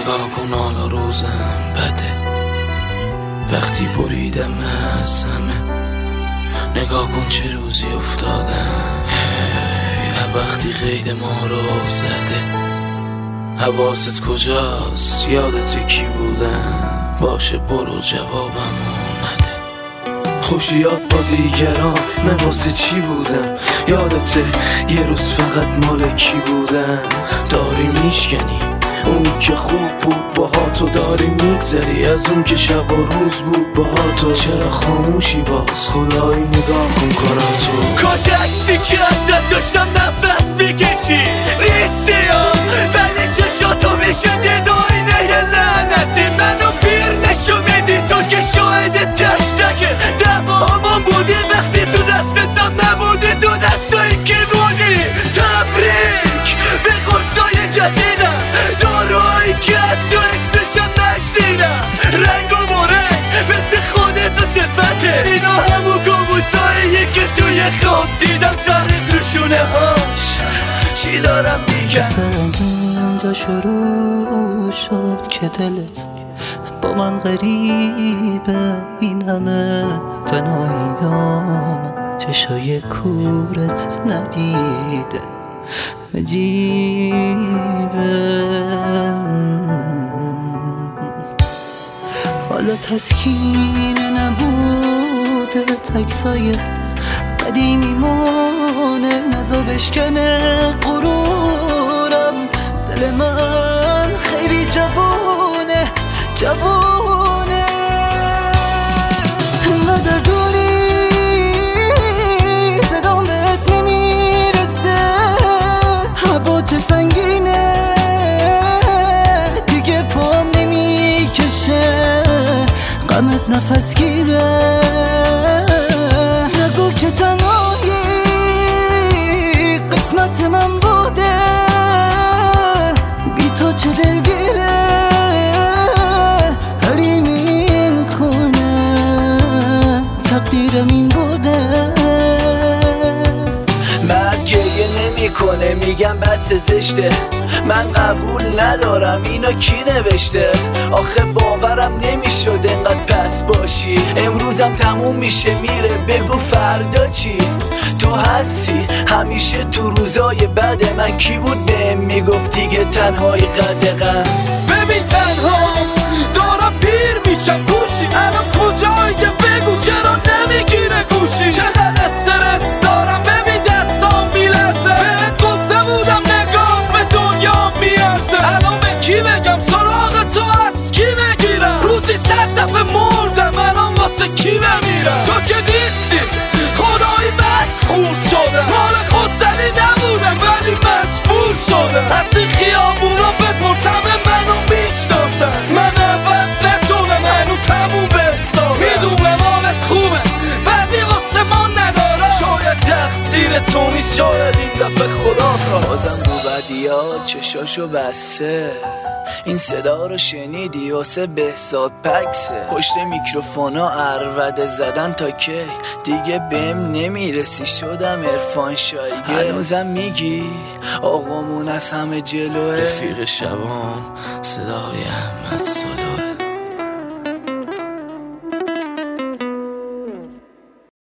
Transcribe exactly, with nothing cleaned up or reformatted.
نگاه کن حالا روزم بده وقتی بریدم از همه. نگاه کن چه روزی افتادم هی وقتی قید ما رو زده. حواست کجاست؟ یادت کی بودم؟ باشه برو جوابمو نده. خوشیات با دیگران من واسه چی بودم؟ یادته یه روز فقط مال کی بودم؟ داری میشکنی اونی که خوب بود باها تو، داری میگذری از اون که شب و روز بود باها تو. چرا خاموشی باز؟ خدایی نگاه کن کاراتو. کاش عکسی که ازت داشتم نفس بکشی نیستی ها ولی چشاتو میشدی داینه یه لعنتی منو پیر نشو میدی تو که شاهد تک تک دوامان بودی وقتی تو دستم نبودی تو دستایی که بودی. تبریک به قرصای جدیدم داروهایی که حتی اسمشم نشنیدم. رنگ و مرنگ مثل خودت و صفته اینا همون کابوساییه که توی خواب دیدم سرت رو شونه هاش. چی دارم میگم؟ مثل اینجا شروع شد که دلت با من غریبه این همه تنهاییام چشای کورت ندیده عجیبه. حالا تسکین نبوده تکسای قدیمی مونه نزا بشکنه غرورم. دل من خیلی جوونه جوونه انقدر دوری صدام بهت نمیرسه. هوا چه سنگینه دیگه پام نمیکشه غمت نفس گیره. نگو که تنهایی قسمت من بوده بی تو چه دلگیره. حریم این خونه تقدیرم این بوده. مرد گریه نمی کنه میگم بس زشته من قبول ندارم اینو کی نوشته؟ آخه باورم نمیشد انقدر پس باشی. امروزم تموم میشه میره بگو فردا چی؟ تو هستی همیشه تو روزای بد من. کی بود بهم میگفت دیگه تنهایی قدغن؟ ببین تنها دارم پیر میشم گوشی الان کجایده بگو چرا نمیگیره گوشی؟ چقدر استرس دارم ببین دستام میلرزه بهت گفته بودم نگاه به دنیا میارزه. الان به کی بگم سراغ تو از کی بگیرم؟ روزی صد دفعه مردم الان واسه کی بمیرم؟ تو که نیستی خدایی بد خود شدم مال خود زنی نبودم ولی مجبور شدم. از این خیابونا بپرس همه منو میشناسن من عوض نشدم هنوز همون بهتسارم. میدونم حالت خوبه بعدی واسه ما ندارم شاید تقصیر تو نیست شاید این دفعه خدا خواست. بازم رو بدیا چشاشو بسته این صدا رو شنیدی واسه بهزاد پکسه. پشت میکروفونا عربده زدن تا کی دیگه بهم نمیرسی شدم عرفان شایگه. هنوزم میگی آقامون از همه جلوه رفیق شبام صدای احمد ساله.